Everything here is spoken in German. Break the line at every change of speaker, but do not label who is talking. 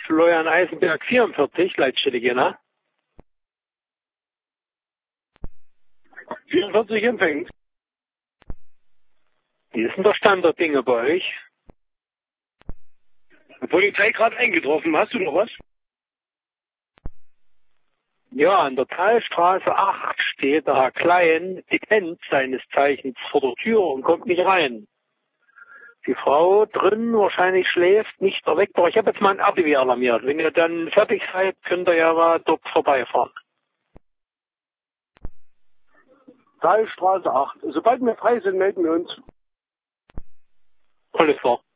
Florian Eisenberg 44, Leitstelle Jena.
44 empfängt.
Wie ist denn der Stand der Dinge bei euch?
Die Polizei gerade eingetroffen. Hast du noch was?
Ja, an der Talstraße 8 steht der Herr Klein, Depend seines Zeichens, vor der Tür und kommt nicht rein. Die Frau drin wahrscheinlich schläft, nicht erweckbar. Ich habe jetzt mal ein RTW alarmiert. Wenn ihr dann fertig seid, könnt ihr ja mal dort vorbeifahren.
Talstraße 8. Sobald wir frei sind, melden wir uns.
Alles klar.